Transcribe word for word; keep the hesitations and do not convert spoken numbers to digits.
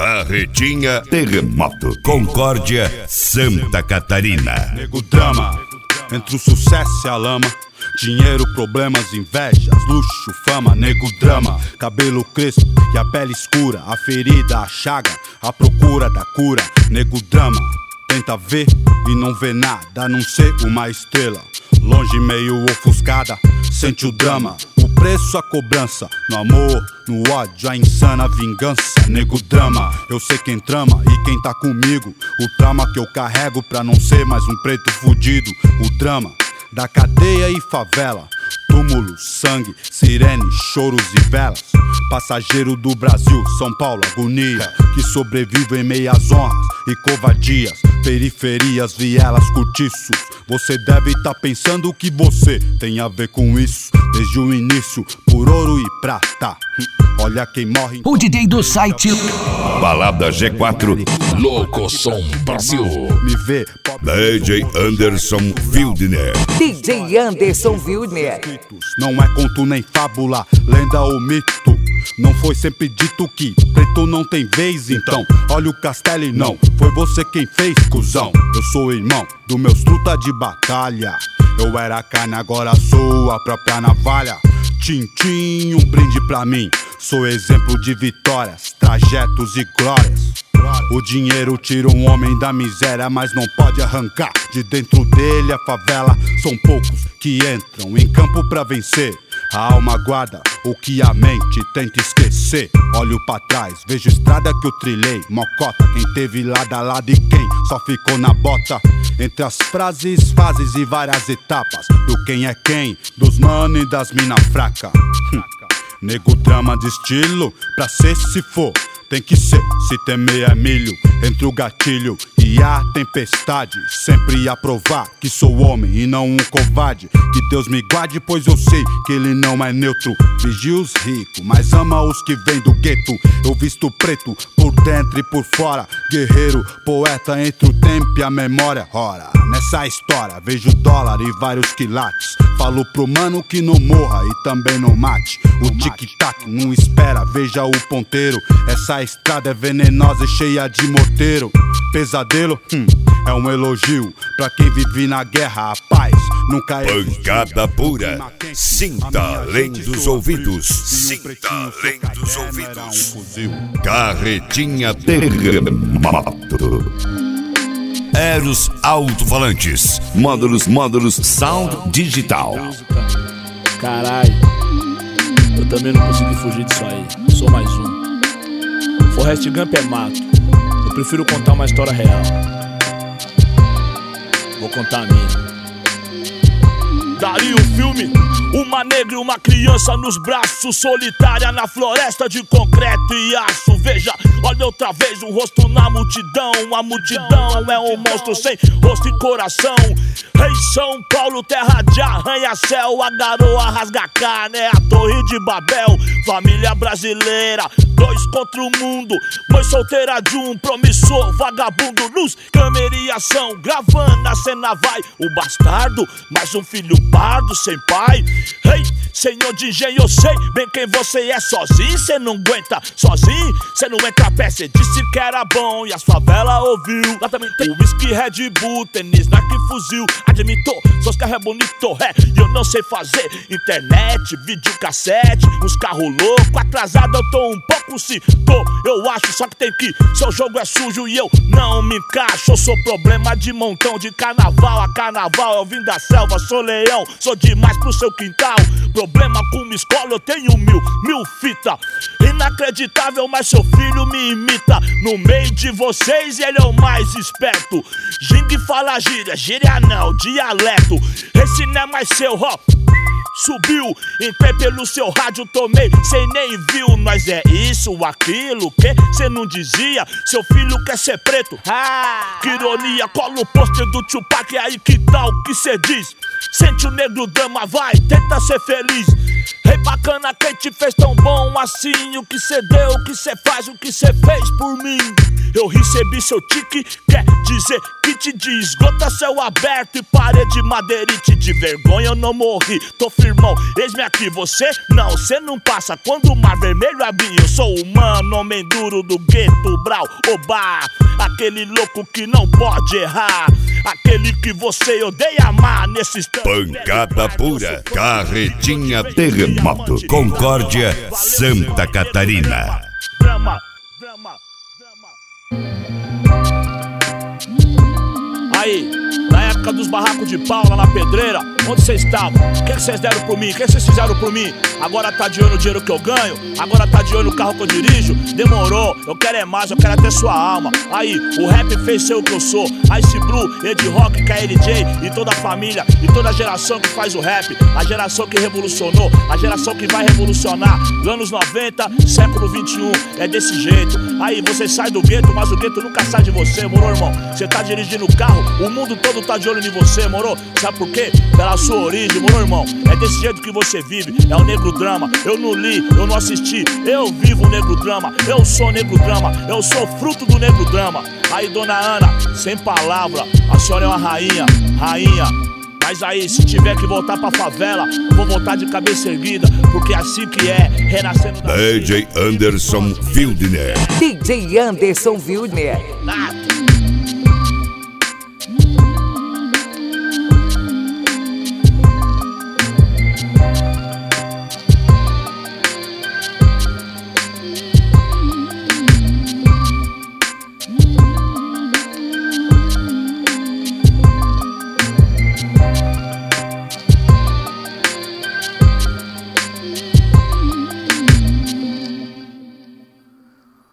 Carretinha Terremoto, Concórdia, Santa Catarina. Nego drama, entre o sucesso e a lama. Dinheiro, problemas, invejas, luxo, fama. Nego drama, cabelo crespo e a pele escura. A ferida, a chaga, a procura da cura. Nego drama, tenta ver e não vê nada, a não ser uma estrela longe, meio ofuscada. Sente o drama, o preço, a cobrança. No amor, no ódio, a insana vingança. Nego drama, eu sei quem trama e quem tá comigo. O trauma que eu carrego pra não ser mais um preto fudido. O drama da cadeia e favela, túmulo, sangue, sirene, choros e velas. Passageiro do Brasil, São Paulo, agonia, que sobrevive em meias honras e covardias. Periferias, vielas, cortiços. Você deve estar tá pensando que você tem a ver com isso. Desde o início, por ouro e prata. Olha quem morre. O D J do site Balada G quatro, Louco Som Brasil. Me vê, D J Anderson Wildner. D J Anderson Wildner. Não é conto nem fábula, lenda ou mito. Não foi sempre dito que preto não tem vez, então olha o castelo e não foi você quem fez, cuzão. Eu sou irmão do meus truta de batalha. Eu era carne, agora sou a própria navalha. Tintim, um brinde pra mim. Sou exemplo de vitórias, trajetos e glórias. O dinheiro tira um homem da miséria, mas não pode arrancar de dentro dele a favela. São poucos que entram em campo pra vencer. A alma guarda o que a mente tenta esquecer. Olho pra trás, vejo estrada que eu trilhei. Mocota, quem teve lado a lado e quem só ficou na bota. Entre as frases, fases e várias etapas do quem é quem, dos mano e das mina fraca. Nego drama de estilo, pra ser se for tem que ser, se temer é milho. Entre o gatilho e a tempestade, sempre a provar que sou homem e não um covarde. Que Deus me guarde, pois eu sei que ele não é neutro. Vigia os ricos, mas ama os que vêm do gueto. Eu visto preto, por dentro e por fora. Guerreiro, poeta entre o tempo e a memória. Ora, nessa história vejo dólar e vários quilates. Falo pro mano que não morra e também não mate. O tic-tac não espera, veja o ponteiro. Essa estrada é venenosa e cheia de morteiro. Pesadelo, hum, é um elogio pra quem vive na guerra. A paz nunca é pancada pura. Sinta além dos ouvidos. Sinta além dos ouvidos. Carretinha Terremoto. Eros Alto-Falantes. Módulos, módulos Sound Digital. Caralho, eu também não consegui fugir disso aí. Sou mais um. Forrest Gump é mato. Eu prefiro contar uma história real. Vou contar a minha. Daria um filme, uma negra e uma criança nos braços, solitária na floresta de concreto e aço. Veja, olha outra vez um rosto na multidão. A multidão é um monstro sem rosto e coração. Rei São Paulo, terra de arranha-céu. A garoa rasga carne, é a torre de Babel. Família brasileira, dois contra o mundo. Mãe solteira de um promissor vagabundo. Luz, câmera e ação, gravando a cena vai. O bastardo, mais um filho pardo sem pai. Rei, hey, senhor de engenho, eu sei bem quem você é. Sozinho cê não aguenta, sozinho cê não entra a pé. Cê disse que era bom e as favelas ouviu. Lá também tem whisky, Red Bull, tênis, Nike, fuzil. Admitou, seus carros é bonito, é. E eu não sei fazer internet, videocassete, uns carros loucos. Atrasado eu tô um pouco, se tô, eu acho. Só que tem que, seu jogo é sujo e eu não me encaixo. Eu sou problema de montão, de carnaval a carnaval. Eu vim da selva, sou leão, sou demais pro seu quintal. Problema com uma escola, eu tenho mil, mil fita. Inacreditável, mas seu filho me imita. No meio de vocês ele é o mais esperto. Gingue fala gíria, gíria não, dialeto. Esse não é mais seu, ó. Subiu, entrei pelo seu rádio, tomei, cê nem viu. Nós é isso, aquilo, que cê não dizia. Seu filho quer ser preto, ah, que ironia. Cola o pôster do Tupac, é aí que tal que cê diz. Sente o negro drama, vai, tenta ser feliz. Rei bacana, quem te fez tão bom assim? O que cê deu, o que cê faz, o que cê fez por mim? Eu recebi seu tique, quer dizer que te diz. Gota céu aberto e parede madeirite. De vergonha eu não morri, tô firmão, eis-me aqui. Você não, cê não passa quando o mar vermelho abrir. Eu sou humano, homem duro do gueto, brau, obá. Aquele louco que não pode errar, aquele que você odeia amar nesse instante. Pancada pura, Carretinha Terremoto, Concórdia, Santa Catarina. Drama, drama, drama. Aí, na época dos barracos de pau lá na pedreira, onde vocês estavam? O que vocês deram por mim? O que vocês fizeram por mim? Agora tá de olho no dinheiro que eu ganho? Agora tá de olho no carro que eu dirijo? Demorou, eu quero é mais, eu quero até sua alma. Aí, o rap fez ser o que eu sou. Ice Blue, Ed Rock, K L J e toda a família e toda a geração que faz o rap. A geração que revolucionou, a geração que vai revolucionar. Anos noventa, século vinte e um, é desse jeito. Aí, você sai do gueto, mas o gueto nunca sai de você, moro, irmão? Você tá dirigindo o carro, o mundo todo tá de olho em você, moro? Sabe por quê? Pela sua origem, moro, irmão? É desse jeito que você vive, é o negro drama. Eu não li, eu não assisti, eu vivo o negro drama. Eu sou negro drama, eu sou fruto do negro drama. Aí, dona Ana, sem palavra, a senhora é uma rainha, rainha. Mas aí, se tiver que voltar pra favela, vou voltar de cabeça erguida, porque é assim que é, renascendo da... D J Anderson Wildner. D J Anderson Wildner. Ah,